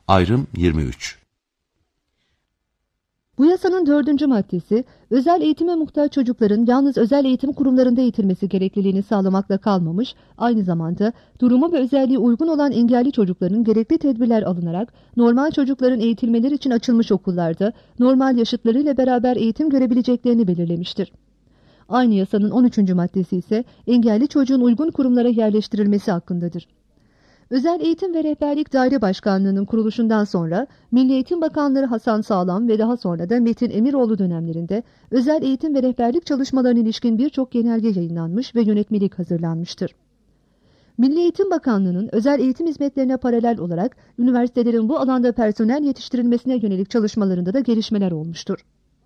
Ayrım 23. Bu yasanın 4. maddesi, özel eğitime muhtaç çocukların yalnız özel eğitim kurumlarında eğitilmesi gerekliliğini sağlamakla kalmamış, aynı zamanda durumu ve özelliği uygun olan engelli çocukların gerekli tedbirler alınarak normal çocukların eğitilmeleri için açılmış okullarda normal yaşıtlarıyla beraber eğitim görebileceklerini belirlemiştir. Aynı yasanın 13. maddesi ise engelli çocuğun uygun kurumlara yerleştirilmesi hakkındadır. Özel Eğitim ve Rehberlik Daire Başkanlığı'nın kuruluşundan sonra Milli Eğitim Bakanları Hasan Sağlam ve daha sonra da Metin Emiroğlu dönemlerinde özel eğitim ve rehberlik çalışmalarına ilişkin birçok genelge yayınlanmış ve yönetmelik hazırlanmıştır. Milli Eğitim Bakanlığı'nın özel eğitim hizmetlerine paralel olarak üniversitelerin bu alanda personel yetiştirilmesine yönelik çalışmalarında da gelişmeler olmuştur.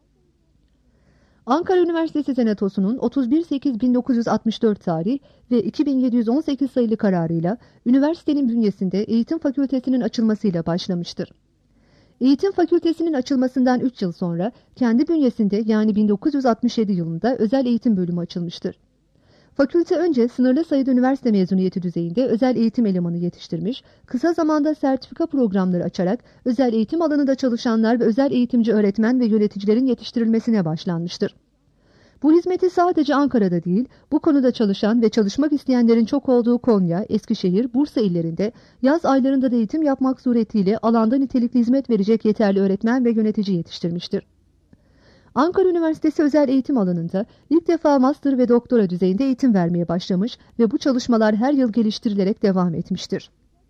Ankara Üniversitesi Senatosu'nun 31.8.1964 tarih ve 2718 sayılı kararıyla üniversitenin bünyesinde eğitim fakültesinin açılmasıyla başlamıştır. Eğitim fakültesinin açılmasından 3 yıl sonra kendi bünyesinde yani 1967 yılında özel eğitim bölümü açılmıştır. Fakülte önce sınırlı sayıda üniversite mezuniyeti düzeyinde özel eğitim elemanı yetiştirmiş, kısa zamanda sertifika programları açarak özel eğitim alanında çalışanlar ve özel eğitimci öğretmen ve yöneticilerin yetiştirilmesine başlanmıştır. Bu hizmeti sadece Ankara'da değil, bu konuda çalışan ve çalışmak isteyenlerin çok olduğu Konya, Eskişehir, Bursa illerinde yaz aylarında da eğitim yapmak suretiyle alanda nitelikli hizmet verecek yeterli öğretmen ve yönetici yetiştirmiştir. Ankara Üniversitesi özel eğitim alanında ilk defa master ve doktora düzeyinde eğitim vermeye başlamış ve bu çalışmalar her yıl geliştirilerek devam etmiştir.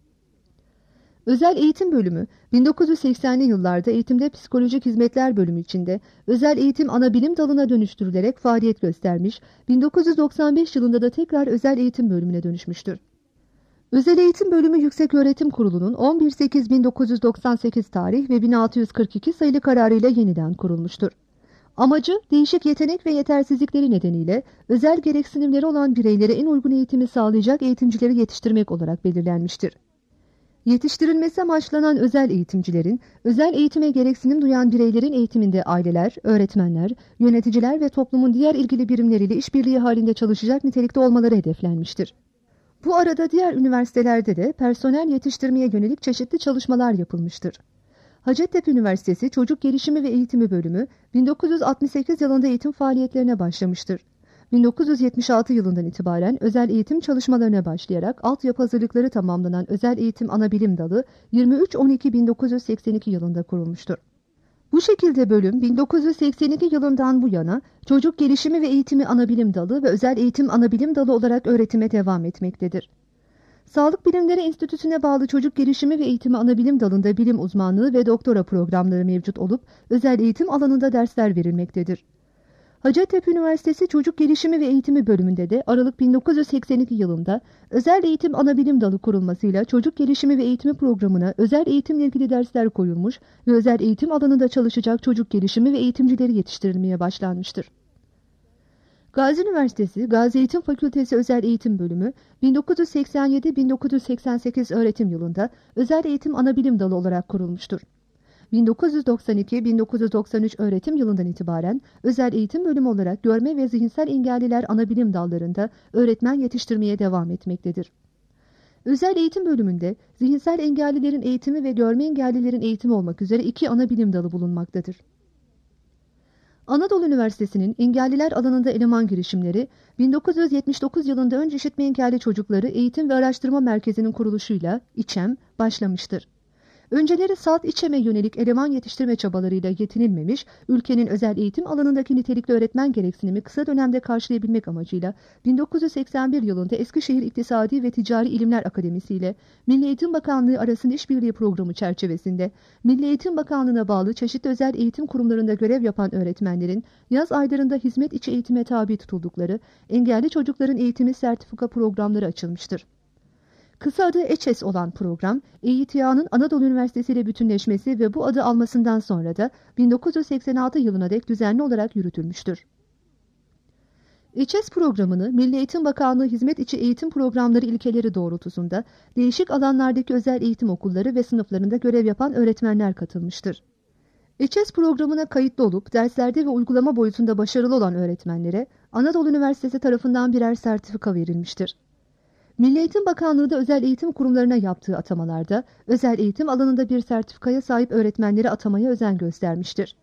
Özel Eğitim Bölümü 1980'li yıllarda Eğitimde Psikolojik Hizmetler Bölümü içinde Özel Eğitim Anabilim Dalı'na dönüştürülerek faaliyet göstermiş, 1995 yılında da tekrar Özel Eğitim Bölümüne dönüşmüştür. Özel Eğitim Bölümü Yükseköğretim Kurulu'nun 11.8.1998 tarih ve 1642 sayılı kararıyla yeniden kurulmuştur. Amacı, değişik yetenek ve yetersizlikleri nedeniyle özel gereksinimleri olan bireylere en uygun eğitimi sağlayacak eğitimcileri yetiştirmek olarak belirlenmiştir. Yetiştirilmesi amaçlanan özel eğitimcilerin, özel eğitime gereksinim duyan bireylerin eğitiminde aileler, öğretmenler, yöneticiler ve toplumun diğer ilgili birimleriyle işbirliği halinde çalışacak nitelikte olmaları hedeflenmiştir. Bu arada diğer üniversitelerde de personel yetiştirmeye yönelik çeşitli çalışmalar yapılmıştır. Hacettepe Üniversitesi Çocuk Gelişimi ve Eğitimi Bölümü 1968 yılında eğitim faaliyetlerine başlamıştır. 1976 yılından itibaren özel eğitim çalışmalarına başlayarak altyapı hazırlıkları tamamlanan Özel Eğitim Anabilim Dalı 23.12.1982 yılında kurulmuştur. Bu şekilde bölüm 1982 yılından bu yana Çocuk Gelişimi ve Eğitimi Anabilim Dalı ve Özel Eğitim Anabilim Dalı olarak öğretime devam etmektedir. Sağlık Bilimleri Enstitüsü'ne bağlı Çocuk Gelişimi ve Eğitimi Anabilim Dalı'nda bilim uzmanlığı ve doktora programları mevcut olup özel eğitim alanında dersler verilmektedir. Hacettepe Üniversitesi Çocuk Gelişimi ve Eğitimi Bölümünde de Aralık 1982 yılında Özel Eğitim Anabilim Dalı kurulmasıyla Çocuk Gelişimi ve Eğitimi programına özel eğitimle ilgili dersler koyulmuş ve özel eğitim alanında çalışacak çocuk gelişimi ve eğitimcileri yetiştirilmeye başlanmıştır. Gazi Üniversitesi Gazi Eğitim Fakültesi Özel Eğitim Bölümü 1987-1988 öğretim yılında Özel Eğitim Anabilim Dalı olarak kurulmuştur. 1992-1993 öğretim yılından itibaren Özel Eğitim Bölümü olarak görme ve zihinsel engelliler anabilim dallarında öğretmen yetiştirmeye devam etmektedir. Özel Eğitim Bölümünde zihinsel engellilerin eğitimi ve görme engellilerin eğitimi olmak üzere 2 ana bilim dalı bulunmaktadır. Anadolu Üniversitesi'nin engelliler alanında eleman girişimleri 1979 yılında Önce İşitme Engelli Çocukları Eğitim ve Araştırma Merkezi'nin kuruluşuyla İÇEM başlamıştır. Önceleri salt İÇEM'e yönelik eleman yetiştirme çabalarıyla yetinilmemiş, ülkenin özel eğitim alanındaki nitelikli öğretmen gereksinimi kısa dönemde karşılayabilmek amacıyla 1981 yılında Eskişehir İktisadi ve Ticari İlimler Akademisi ile Milli Eğitim Bakanlığı arasında işbirliği programı çerçevesinde Milli Eğitim Bakanlığı'na bağlı çeşitli özel eğitim kurumlarında görev yapan öğretmenlerin yaz aylarında hizmet içi eğitime tabi tutuldukları engelli çocukların eğitimi sertifika programları açılmıştır. Kısa adı EÇES olan program, EİTİA'nın Anadolu Üniversitesi ile bütünleşmesi ve bu adı almasından sonra da 1986 yılına dek düzenli olarak yürütülmüştür. EÇES programını Milli Eğitim Bakanlığı Hizmet İçi Eğitim Programları ilkeleri doğrultusunda değişik alanlardaki özel eğitim okulları ve sınıflarında görev yapan öğretmenler katılmıştır. EÇES programına kayıtlı olup derslerde ve uygulama boyutunda başarılı olan öğretmenlere Anadolu Üniversitesi tarafından birer sertifika verilmiştir. Milli Eğitim Bakanlığı da özel eğitim kurumlarına yaptığı atamalarda özel eğitim alanında bir sertifikaya sahip öğretmenleri atamaya özen göstermiştir.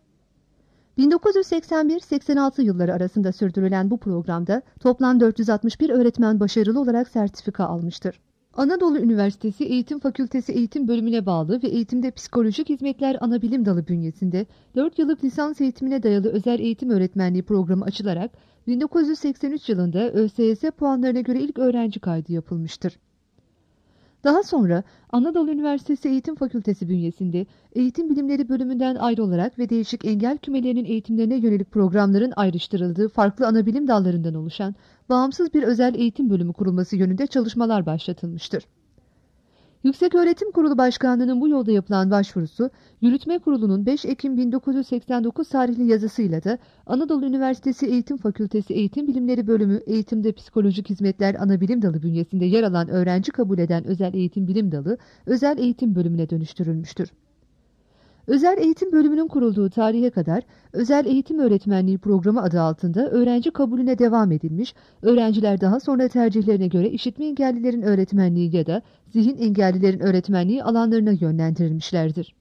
1981-86 yılları arasında sürdürülen bu programda toplam 461 öğretmen başarılı olarak sertifika almıştır. Anadolu Üniversitesi Eğitim Fakültesi Eğitim Bölümüne bağlı ve Eğitimde Psikolojik Hizmetler Anabilim Dalı bünyesinde 4 yıllık lisans eğitimine dayalı özel eğitim öğretmenliği programı açılarak 1983 yılında ÖSYS puanlarına göre ilk öğrenci kaydı yapılmıştır. Daha sonra Anadolu Üniversitesi Eğitim Fakültesi bünyesinde Eğitim Bilimleri bölümünden ayrı olarak ve değişik engel kümelerinin eğitimlerine yönelik programların ayrıştırıldığı farklı anabilim dallarından oluşan bağımsız bir özel eğitim bölümü kurulması yönünde çalışmalar başlatılmıştır. Yükseköğretim Kurulu Başkanlığı'nın bu yolda yapılan başvurusu, Yürütme Kurulu'nun 5 Ekim 1989 tarihli yazısıyla da Anadolu Üniversitesi Eğitim Fakültesi Eğitim Bilimleri Bölümü Eğitimde Psikolojik Hizmetler Anabilim Dalı bünyesinde yer alan öğrenci kabul eden Özel Eğitim Bilim Dalı, Özel Eğitim Bölümüne dönüştürülmüştür. Özel eğitim bölümünün kurulduğu tarihe kadar özel eğitim öğretmenliği programı adı altında öğrenci kabulüne devam edilmiş, öğrenciler daha sonra tercihlerine göre işitme engellilerin öğretmenliği ya da zihin engellilerin öğretmenliği alanlarına yönlendirilmişlerdir.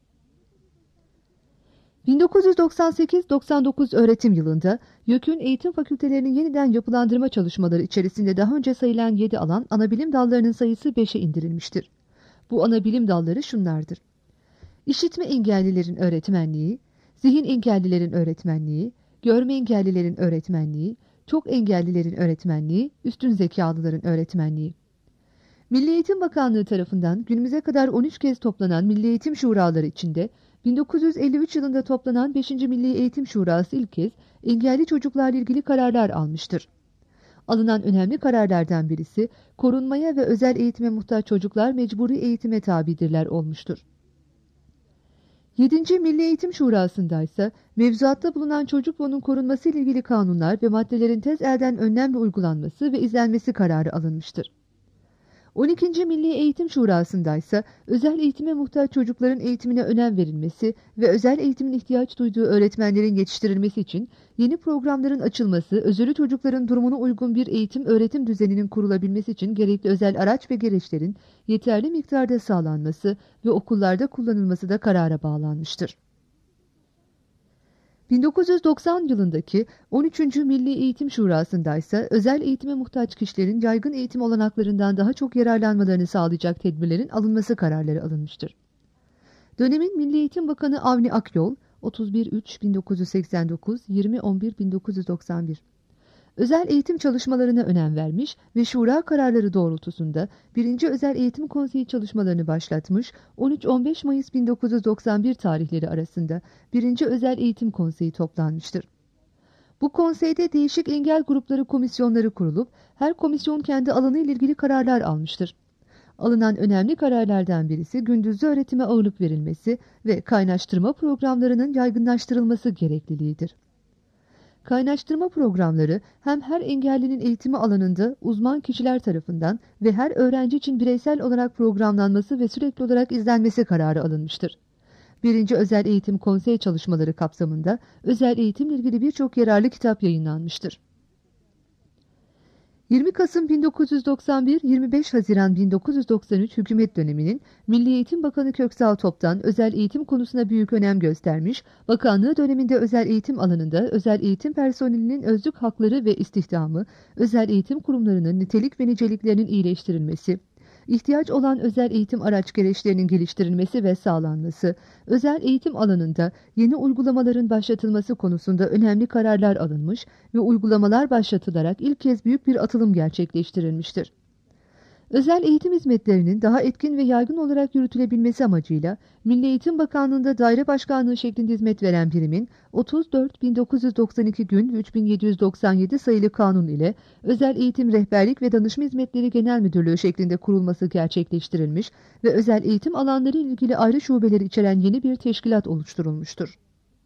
1998-99 öğretim yılında YÖK'ün eğitim fakültelerinin yeniden yapılandırma çalışmaları içerisinde daha önce sayılan 7 alan anabilim dallarının sayısı 5'e indirilmiştir. Bu anabilim dalları şunlardır: İşitme engellilerin öğretmenliği, zihin engellilerin öğretmenliği, görme engellilerin öğretmenliği, çok engellilerin öğretmenliği, üstün zekalıların öğretmenliği. Milli Eğitim Bakanlığı tarafından günümüze kadar 13 kez toplanan Milli Eğitim Şuraları içinde 1953 yılında toplanan 5. Milli Eğitim Şurası ilk kez engelli çocuklarla ilgili kararlar almıştır. Alınan önemli kararlardan birisi korunmaya ve özel eğitime muhtaç çocuklar mecburi eğitime tabidirler olmuştur. 7. Milli Eğitim Şurası'nda ise mevzuatta bulunan çocuk ve onun korunması ile ilgili kanunlar ve maddelerin tez elden önlemle uygulanması ve izlenmesi kararı alınmıştır. 12. Milli Eğitim Şurası'nda ise özel eğitime muhtaç çocukların eğitimine önem verilmesi ve özel eğitimin ihtiyaç duyduğu öğretmenlerin yetiştirilmesi için yeni programların açılması, özürlü çocukların durumuna uygun bir eğitim öğretim düzeninin kurulabilmesi için gerekli özel araç ve gereçlerin yeterli miktarda sağlanması ve okullarda kullanılması da karara bağlanmıştır. 1990 yılındaki 13. Milli Eğitim Şurası'nda ise özel eğitime muhtaç kişilerin yaygın eğitim olanaklarından daha çok yararlanmalarını sağlayacak tedbirlerin alınması kararları alınmıştır. Dönemin Milli Eğitim Bakanı Avni Akyol, 31.3.1989, 20.11.1991 özel eğitim çalışmalarına önem vermiş ve şura kararları doğrultusunda 1. Özel Eğitim Konseyi çalışmalarını başlatmış, 13-15 Mayıs 1991 tarihleri arasında 1. Özel Eğitim Konseyi toplanmıştır. Bu konseyde değişik engel grupları komisyonları kurulup her komisyon kendi alanı ile ilgili kararlar almıştır. Alınan önemli kararlardan birisi gündüzlü öğretime ağırlık verilmesi ve kaynaştırma programlarının yaygınlaştırılması gerekliliğidir. Kaynaştırma programları hem her engellinin eğitimi alanında uzman kişiler tarafından ve her öğrenci için bireysel olarak programlanması ve sürekli olarak izlenmesi kararı alınmıştır. 1. Özel Eğitim Konsey çalışmaları kapsamında özel eğitimle ilgili birçok yararlı kitap yayınlanmıştır. 20 Kasım 1991-25 Haziran 1993 hükümet döneminin Milli Eğitim Bakanı Köksal Top'tan özel eğitim konusuna büyük önem göstermiş, bakanlığı döneminde özel eğitim alanında özel eğitim personelinin özlük hakları ve istihdamı, özel eğitim kurumlarının nitelik ve niceliklerinin iyileştirilmesi, ihtiyaç olan özel eğitim araç gereçlerinin geliştirilmesi ve sağlanması, özel eğitim alanında yeni uygulamaların başlatılması konusunda önemli kararlar alınmış ve uygulamalar başlatılarak ilk kez büyük bir atılım gerçekleştirilmiştir. Özel eğitim hizmetlerinin daha etkin ve yaygın olarak yürütülebilmesi amacıyla Milli Eğitim Bakanlığı'nda daire başkanlığı şeklinde hizmet veren birimin 34.992 gün ve 3.797 sayılı kanun ile Özel Eğitim Rehberlik ve Danışma Hizmetleri Genel Müdürlüğü şeklinde kurulması gerçekleştirilmiş ve özel eğitim alanları ile ilgili ayrı şubeleri içeren yeni bir teşkilat oluşturulmuştur.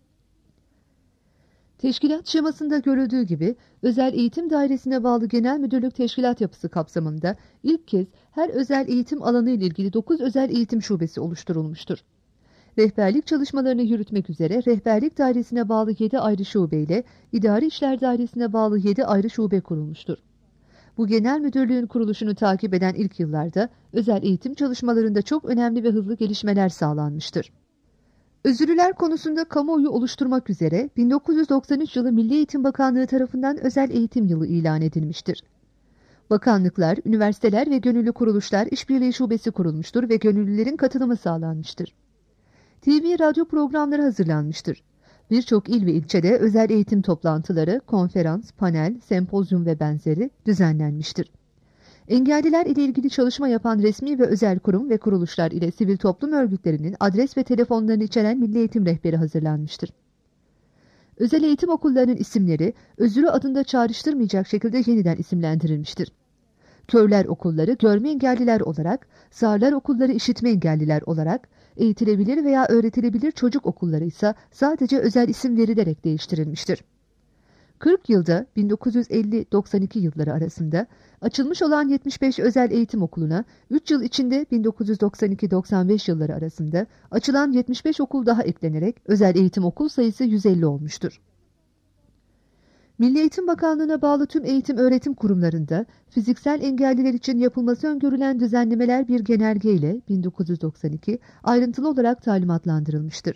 Teşkilat şemasında görüldüğü gibi özel eğitim dairesine bağlı genel müdürlük teşkilat yapısı kapsamında ilk kez her özel eğitim alanı ile ilgili 9 özel eğitim şubesi oluşturulmuştur. Rehberlik çalışmalarını yürütmek üzere rehberlik dairesine bağlı 7 ayrı şube ile idari işler dairesine bağlı 7 ayrı şube kurulmuştur. Bu genel müdürlüğün kuruluşunu takip eden ilk yıllarda özel eğitim çalışmalarında çok önemli ve hızlı gelişmeler sağlanmıştır. Özürlüler konusunda kamuoyu oluşturmak üzere 1993 yılı Milli Eğitim Bakanlığı tarafından özel eğitim yılı ilan edilmiştir. Bakanlıklar, üniversiteler ve gönüllü kuruluşlar işbirliği şubesi kurulmuştur ve gönüllülerin katılımı sağlanmıştır. TV, radyo programları hazırlanmıştır. Birçok il ve ilçede özel eğitim toplantıları, konferans, panel, sempozyum ve benzeri düzenlenmiştir. Engelliler ile ilgili çalışma yapan resmi ve özel kurum ve kuruluşlar ile sivil toplum örgütlerinin adres ve telefonlarını içeren Milli Eğitim Rehberi hazırlanmıştır. Özel eğitim okullarının isimleri özürü adında çağrıştırmayacak şekilde yeniden isimlendirilmiştir. Körler okulları görme engelliler olarak, sağırlar okulları işitme engelliler olarak, eğitilebilir veya öğretilebilir çocuk okulları ise sadece özel isim verilerek değiştirilmiştir. 40 yılda 1950-92 yılları arasında açılmış olan 75 özel eğitim okuluna 3 yıl içinde 1992-95 yılları arasında açılan 75 okul daha eklenerek özel eğitim okul sayısı 150 olmuştur. Milli Eğitim Bakanlığı'na bağlı tüm eğitim öğretim kurumlarında fiziksel engelliler için yapılması öngörülen düzenlemeler bir genelge ile 1992 ayrıntılı olarak talimatlandırılmıştır.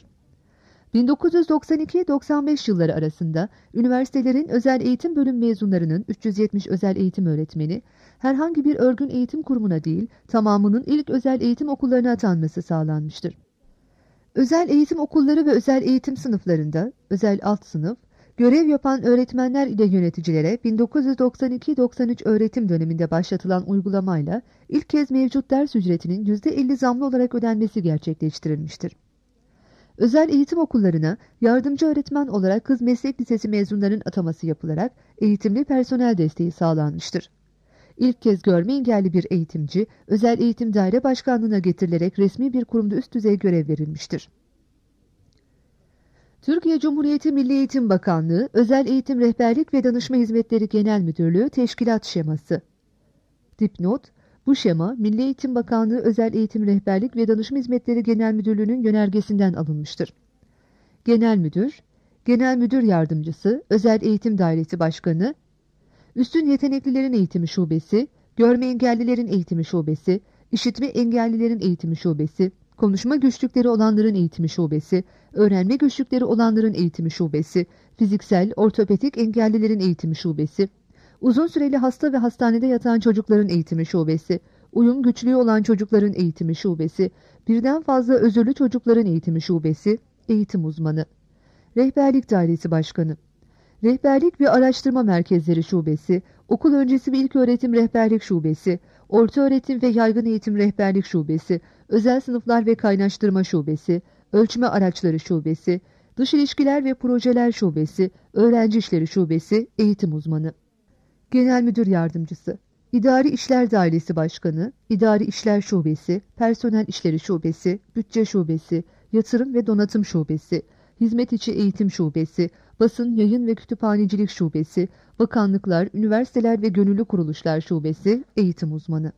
1992-95 yılları arasında üniversitelerin özel eğitim bölüm mezunlarının 370 özel eğitim öğretmeni herhangi bir örgün eğitim kurumuna değil tamamının ilk özel eğitim okullarına atanması sağlanmıştır. Özel eğitim okulları ve özel eğitim sınıflarında özel alt sınıf, görev yapan öğretmenler ile yöneticilere 1992-93 öğretim döneminde başlatılan uygulamayla ilk kez mevcut ders ücretinin %50 zamlı olarak ödenmesi gerçekleştirilmiştir. Özel eğitim okullarına yardımcı öğretmen olarak kız meslek lisesi mezunlarının ataması yapılarak eğitimli personel desteği sağlanmıştır. İlk kez görme engelli bir eğitimci, özel eğitim daire başkanlığına getirilerek resmi bir kurumda üst düzey görev verilmiştir. Türkiye Cumhuriyeti Milli Eğitim Bakanlığı, Özel Eğitim Rehberlik ve Danışma Hizmetleri Genel Müdürlüğü Teşkilat Şeması. Dipnot, bu şema Milli Eğitim Bakanlığı Özel Eğitim Rehberlik ve Danışma Hizmetleri Genel Müdürlüğü'nün yönergesinden alınmıştır. Genel Müdür, Genel Müdür Yardımcısı, Özel Eğitim Dairesi Başkanı, Üstün Yeteneklilerin Eğitimi Şubesi, Görme Engellilerin Eğitimi Şubesi, İşitme Engellilerin Eğitimi Şubesi, Konuşma güçlükleri olanların eğitimi şubesi, öğrenme güçlükleri olanların eğitimi şubesi, fiziksel, ortopedik engellilerin eğitimi şubesi, uzun süreli hasta ve hastanede yatan çocukların eğitimi şubesi, uyum güçlüğü olan çocukların eğitimi şubesi, birden fazla özürlü çocukların eğitimi şubesi, eğitim uzmanı, Rehberlik Dairesi Başkanı, Rehberlik ve Araştırma Merkezleri Şubesi, Okul Öncesi ve İlköğretim Rehberlik Şubesi, Ortaöğretim ve Yaygın Eğitim Rehberlik Şubesi, Özel Sınıflar ve Kaynaştırma Şubesi, Ölçme Araçları Şubesi, Dış İlişkiler ve Projeler Şubesi, Öğrenci İşleri Şubesi, Eğitim Uzmanı. Genel Müdür Yardımcısı, İdari İşler Dairesi Başkanı, İdari İşler Şubesi, Personel İşleri Şubesi, Bütçe Şubesi, Yatırım ve Donatım Şubesi, Hizmet İçi Eğitim Şubesi, Basın, Yayın ve Kütüphanecilik Şubesi, Bakanlıklar, Üniversiteler ve Gönüllü Kuruluşlar Şubesi, Eğitim Uzmanı.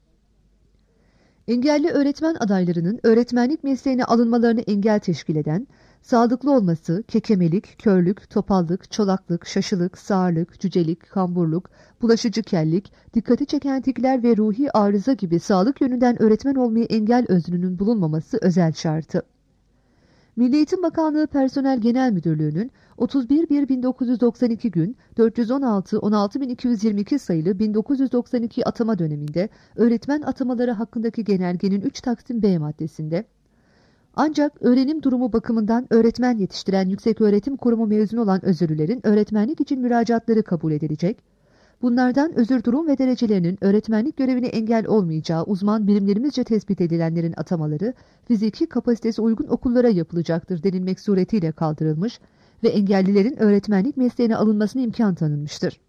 Engelli öğretmen adaylarının öğretmenlik mesleğine alınmalarını engel teşkil eden, sağlıklı olması, kekemelik, körlük, topallık, çolaklık, şaşılık, sağırlık, cücelik, kamburluk, bulaşıcı kellik, dikkati çeken tikler ve ruhi arıza gibi sağlık yönünden öğretmen olmaya engel özrünün bulunmaması özel şartı. Milli Eğitim Bakanlığı Personel Genel Müdürlüğü'nün 31.1.1992 gün 416-16222 sayılı 1992 atama döneminde öğretmen atamaları hakkındaki genelgenin 3 Taksim B maddesinde ancak öğrenim durumu bakımından öğretmen yetiştiren Yükseköğretim Kurumu mezunu olan özürlülerin öğretmenlik için müracaatları kabul edilecek, bunlardan özür durum ve derecelerinin öğretmenlik görevine engel olmayacağı uzman birimlerimizce tespit edilenlerin atamaları fiziki kapasitesi uygun okullara yapılacaktır denilmek suretiyle kaldırılmış ve engellilerin öğretmenlik mesleğine alınmasına imkan tanınmıştır.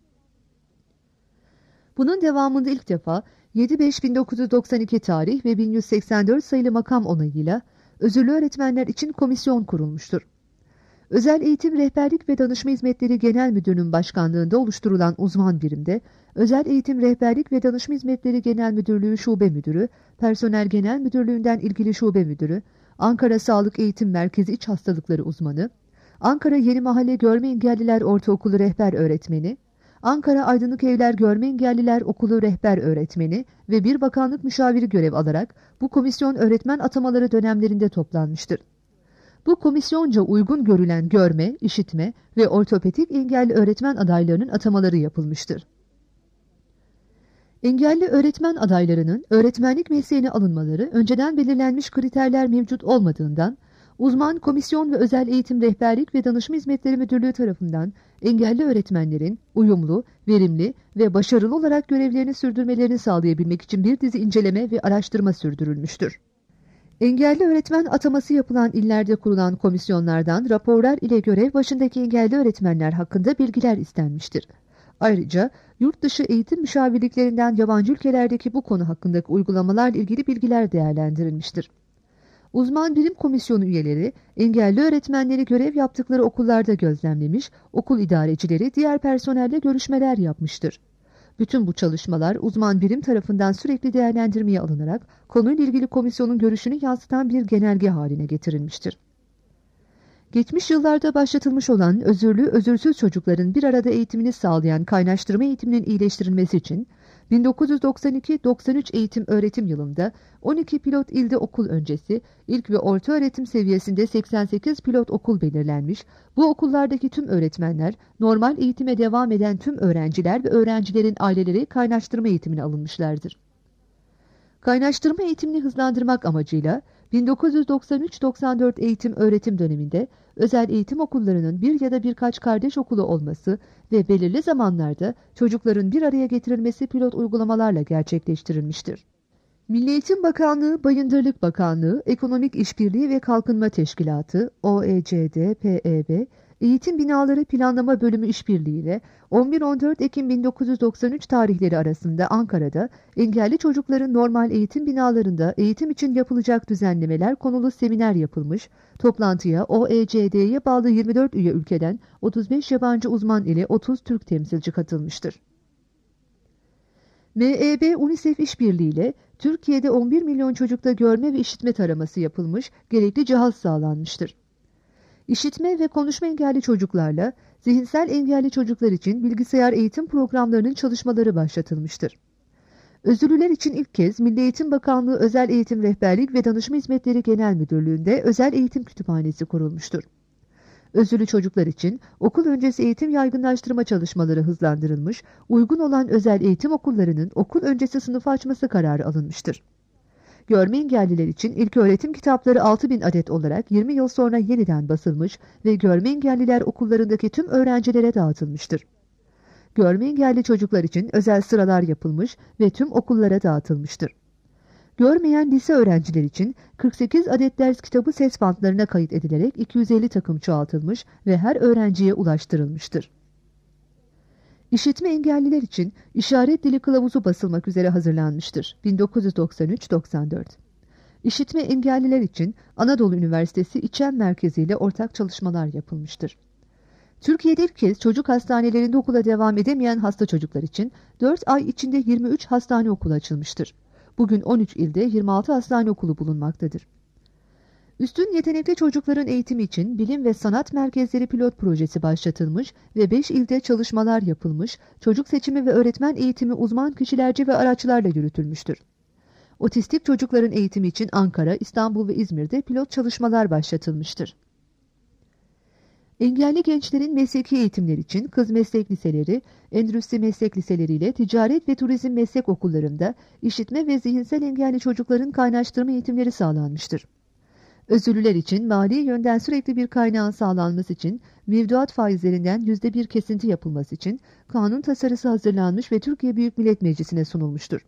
Bunun devamında ilk defa 7-5-1992 tarih ve 1184 sayılı makam onayıyla özürlü öğretmenler için komisyon kurulmuştur. Özel Eğitim Rehberlik ve Danışma Hizmetleri Genel Müdürlüğü'nün başkanlığında oluşturulan uzman birimde, Özel Eğitim Rehberlik ve Danışma Hizmetleri Genel Müdürlüğü Şube Müdürü, Personel Genel Müdürlüğü'nden ilgili Şube Müdürü, Ankara Sağlık Eğitim Merkezi İç Hastalıkları Uzmanı, Ankara Yeni Mahalle Görme Engelliler Ortaokulu Rehber Öğretmeni, Ankara Aydınlık Evler Görme Engelliler Okulu rehber öğretmeni ve bir bakanlık müşaviri görev alarak bu komisyon öğretmen atamaları dönemlerinde toplanmıştır. Bu komisyonca uygun görülen görme, işitme ve ortopedik engelli öğretmen adaylarının atamaları yapılmıştır. Engelli öğretmen adaylarının öğretmenlik mesleğine alınmaları önceden belirlenmiş kriterler mevcut olmadığından, uzman komisyon ve özel eğitim rehberlik ve danışma hizmetleri müdürlüğü tarafından engelli öğretmenlerin uyumlu, verimli ve başarılı olarak görevlerini sürdürmelerini sağlayabilmek için bir dizi inceleme ve araştırma sürdürülmüştür. Engelli öğretmen ataması yapılan illerde kurulan komisyonlardan raporlar ile görev başındaki engelli öğretmenler hakkında bilgiler istenmiştir. Ayrıca yurt dışı eğitim müşavirliklerinden yabancı ülkelerdeki bu konu hakkındaki uygulamalarla ilgili bilgiler değerlendirilmiştir. Uzman birim komisyonu üyeleri engelli öğretmenleri görev yaptıkları okullarda gözlemlemiş, okul idarecileri diğer personelle görüşmeler yapmıştır. Bütün bu çalışmalar uzman birim tarafından sürekli değerlendirmeye alınarak konuyla ilgili komisyonun görüşünü yansıtan bir genelge haline getirilmiştir. Geçmiş yıllarda başlatılmış olan özürlü, özürsüz çocukların bir arada eğitimini sağlayan kaynaştırma eğitiminin iyileştirilmesi için 1992-93 eğitim öğretim yılında 12 pilot ilde okul öncesi, ilk ve orta öğretim seviyesinde 88 pilot okul belirlenmiş, bu okullardaki tüm öğretmenler, normal eğitime devam eden tüm öğrenciler ve öğrencilerin aileleri kaynaştırma eğitimine alınmışlardır. Kaynaştırma eğitimini hızlandırmak amacıyla 1993-94 eğitim öğretim döneminde özel eğitim okullarının bir ya da birkaç kardeş okulu olması ve belirli zamanlarda çocukların bir araya getirilmesi pilot uygulamalarla gerçekleştirilmiştir. Milli Eğitim Bakanlığı, Bayındırlık Bakanlığı, Ekonomik İşbirliği ve Kalkınma Teşkilatı, OECD, PEB, Eğitim Binaları Planlama Bölümü işbirliğiyle 11-14 Ekim 1993 tarihleri arasında Ankara'da engelli çocukların normal eğitim binalarında eğitim için yapılacak düzenlemeler konulu seminer yapılmış, toplantıya OECD'ye bağlı 24 üye ülkeden 35 yabancı uzman ile 30 Türk temsilci katılmıştır. MEB-UNICEF işbirliğiyle Türkiye'de 11 milyon çocukta görme ve işitme taraması yapılmış, gerekli cihaz sağlanmıştır. İşitme ve konuşma engelli çocuklarla zihinsel engelli çocuklar için bilgisayar eğitim programlarının çalışmaları başlatılmıştır. Özürlüler için ilk kez Milli Eğitim Bakanlığı Özel Eğitim Rehberlik ve Danışma Hizmetleri Genel Müdürlüğü'nde özel eğitim kütüphanesi kurulmuştur. Özürlü çocuklar için okul öncesi eğitim yaygınlaştırma çalışmaları hızlandırılmış, uygun olan özel eğitim okullarının okul öncesi sınıfı açması kararı alınmıştır. Görme engelliler için ilköğretim kitapları 6.000 adet olarak 20 yıl sonra yeniden basılmış ve görme engelliler okullarındaki tüm öğrencilere dağıtılmıştır. Görme engelli çocuklar için özel sıralar yapılmış ve tüm okullara dağıtılmıştır. Görmeyen lise öğrenciler için 48 adet ders kitabı ses bantlarına kayıt edilerek 250 takım çoğaltılmış ve her öğrenciye ulaştırılmıştır. İşitme engelliler için işaret dili kılavuzu basılmak üzere hazırlanmıştır. 1993-94. İşitme engelliler için Anadolu Üniversitesi İÇEM Merkezi ile ortak çalışmalar yapılmıştır. Türkiye'de ilk kez çocuk hastanelerinde okula devam edemeyen hasta çocuklar için 4 ay içinde 23 hastane okulu açılmıştır. Bugün 13 ilde 26 hastane okulu bulunmaktadır. Üstün yetenekli çocukların eğitimi için bilim ve sanat merkezleri pilot projesi başlatılmış ve 5 ilde çalışmalar yapılmış, çocuk seçimi ve öğretmen eğitimi uzman kişilerce ve araçlarla yürütülmüştür. Otistik çocukların eğitimi için Ankara, İstanbul ve İzmir'de pilot çalışmalar başlatılmıştır. Engelli gençlerin mesleki eğitimler için kız meslek liseleri, endüstri meslek liseleri ile ticaret ve turizm meslek okullarında işitme ve zihinsel engelli çocukların kaynaştırma eğitimleri sağlanmıştır. Özürlüler için mali yönden sürekli bir kaynağın sağlanması için mevduat faizlerinden %1 kesinti yapılması için kanun tasarısı hazırlanmış ve Türkiye Büyük Millet Meclisi'ne sunulmuştur.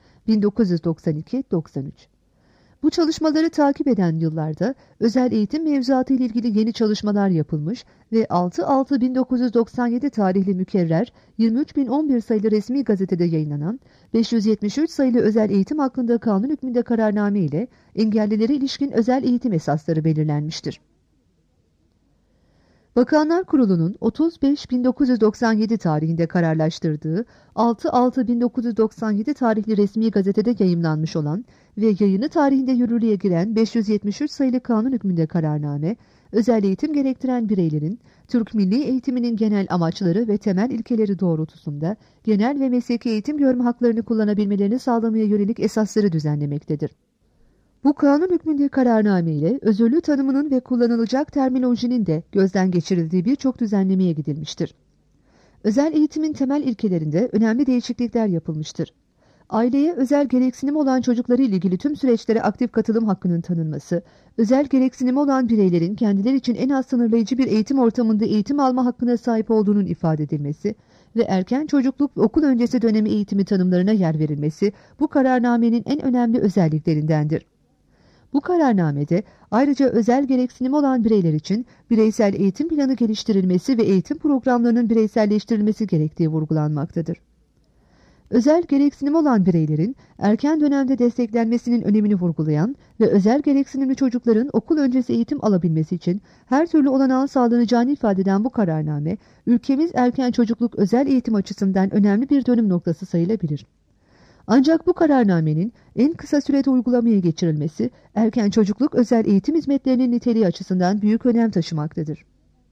1992-93. Bu çalışmaları takip eden yıllarda özel eğitim mevzuatı ile ilgili yeni çalışmalar yapılmış ve 6-6-1997 tarihli mükerrer 23.011 sayılı resmi gazetede yayınlanan 573 sayılı özel eğitim hakkında kanun hükmünde kararname ile engellilere ilişkin özel eğitim esasları belirlenmiştir. Bakanlar Kurulu'nun 30-5-1997 tarihinde kararlaştırdığı 6-6-1997 tarihli resmi gazetede yayımlanmış olan ve yayını tarihinde yürürlüğe giren 573 sayılı kanun hükmünde kararname, özel eğitim gerektiren bireylerin Türk milli eğitiminin genel amaçları ve temel ilkeleri doğrultusunda genel ve mesleki eğitim görme haklarını kullanabilmelerini sağlamaya yönelik esasları düzenlemektedir. Bu kanun hükmünde kararname ile özürlü tanımının ve kullanılacak terminolojinin de gözden geçirildiği birçok düzenlemeye gidilmiştir. Özel eğitimin temel ilkelerinde önemli değişiklikler yapılmıştır. Aileye özel gereksinim olan çocukları ile ilgili tüm süreçlere aktif katılım hakkının tanınması, özel gereksinimi olan bireylerin kendileri için en az sınırlayıcı bir eğitim ortamında eğitim alma hakkına sahip olduğunun ifade edilmesi ve erken çocukluk ve okul öncesi dönemi eğitimi tanımlarına yer verilmesi bu kararnamenin en önemli özelliklerindendir. Bu kararnamede ayrıca özel gereksinimi olan bireyler için bireysel eğitim planı geliştirilmesi ve eğitim programlarının bireyselleştirilmesi gerektiği vurgulanmaktadır. Özel gereksinimi olan bireylerin erken dönemde desteklenmesinin önemini vurgulayan ve özel gereksinimli çocukların okul öncesi eğitim alabilmesi için her türlü olanağın sağlanacağını ifade eden bu kararname, ülkemiz erken çocukluk özel eğitim açısından önemli bir dönüm noktası sayılabilir. Ancak bu kararnamenin en kısa sürede uygulamaya geçirilmesi, erken çocukluk özel eğitim hizmetlerinin niteliği açısından büyük önem taşımaktadır.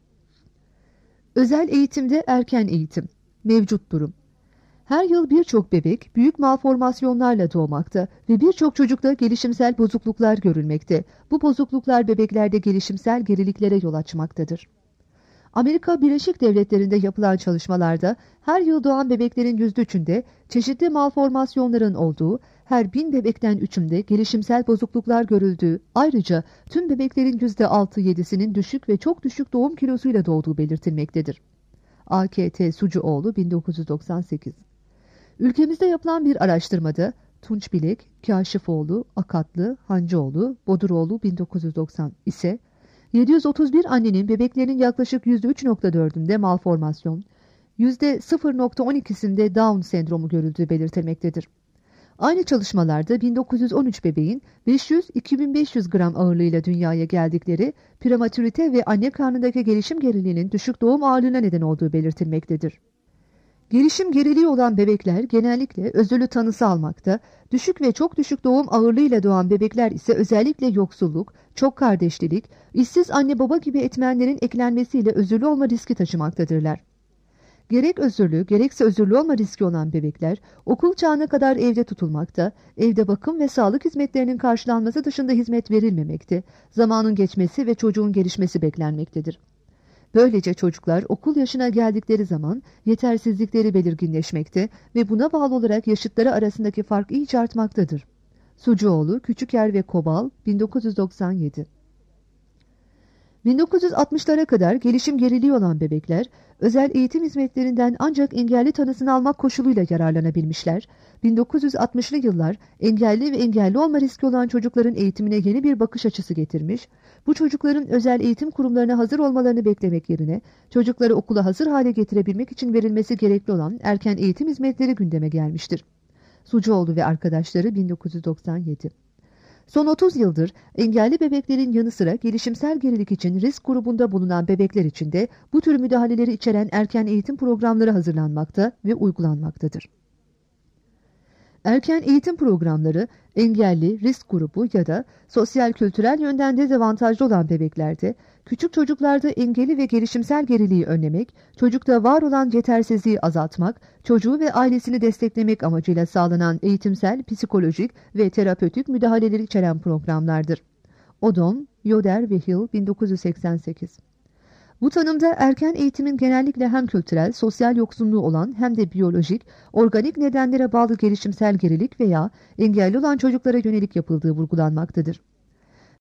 Özel eğitimde erken eğitim, mevcut durum. Her yıl birçok bebek büyük malformasyonlarla doğmakta ve birçok çocukta gelişimsel bozukluklar görülmekte. Bu bozukluklar bebeklerde gelişimsel geriliklere yol açmaktadır. Amerika Birleşik Devletleri'nde yapılan çalışmalarda her yıl doğan bebeklerin %3'ünde çeşitli malformasyonların olduğu, her 1000 bebekten 3'ünde gelişimsel bozukluklar görüldüğü, ayrıca tüm bebeklerin %6-7'sinin düşük ve çok düşük doğum kilosuyla doğduğu belirtilmektedir. A.K.T. Sucuoğlu 1998. Ülkemizde yapılan bir araştırmada Tunç Bilek, Kaşifoğlu, Akatlı, Hancıoğlu, Boduroğlu 1990 ise 731 annenin bebeklerinin yaklaşık %3.4'ünde malformasyon, %0.12'sinde Down sendromu görüldüğü belirtilmektedir. Aynı çalışmalarda 1913 bebeğin 500-2500 gram ağırlığıyla dünyaya geldikleri prematürite ve anne karnındaki gelişim geriliğinin düşük doğum ağırlığına neden olduğu belirtilmektedir. Gelişim geriliği olan bebekler genellikle özürlü tanısı almakta, düşük ve çok düşük doğum ağırlığıyla doğan bebekler ise özellikle yoksulluk, çok kardeşlilik, işsiz anne baba gibi etmenlerin eklenmesiyle özürlü olma riski taşımaktadırlar. Gerek özürlü gerekse özürlü olma riski olan bebekler okul çağına kadar evde tutulmakta, evde bakım ve sağlık hizmetlerinin karşılanması dışında hizmet verilmemekte, zamanın geçmesi ve çocuğun gelişmesi beklenmektedir. Böylece çocuklar okul yaşına geldikleri zaman yetersizlikleri belirginleşmekte ve buna bağlı olarak yaşıtları arasındaki fark iyice artmaktadır. Sucuoğlu, Küçüker ve Kobal 1997. 1960'lara kadar gelişim geriliği olan bebekler, özel eğitim hizmetlerinden ancak engelli tanısını almak koşuluyla yararlanabilmişler. 1960'lı yıllar engelli ve engelli olma riski olan çocukların eğitimine yeni bir bakış açısı getirmiş, bu çocukların özel eğitim kurumlarına hazır olmalarını beklemek yerine çocukları okula hazır hale getirebilmek için verilmesi gerekli olan erken eğitim hizmetleri gündeme gelmiştir. Sucuoğlu ve arkadaşları 1997. Son 30 yıldır engelli bebeklerin yanı sıra gelişimsel gerilik için risk grubunda bulunan bebekler için de bu tür müdahaleleri içeren erken eğitim programları hazırlanmakta ve uygulanmaktadır. Erken eğitim programları engelli, risk grubu ya da sosyal kültürel yönden dezavantajlı olan bebeklerde, küçük çocuklarda engeli ve gelişimsel geriliği önlemek, çocukta var olan yetersizliği azaltmak, çocuğu ve ailesini desteklemek amacıyla sağlanan eğitimsel, psikolojik ve terapötik müdahaleleri içeren programlardır. Odom, Yoder ve Hill 1988. Bu tanımda erken eğitimin genellikle hem kültürel, sosyal yoksunluğu olan hem de biyolojik, organik nedenlere bağlı gelişimsel gerilik veya engelli olan çocuklara yönelik yapıldığı vurgulanmaktadır.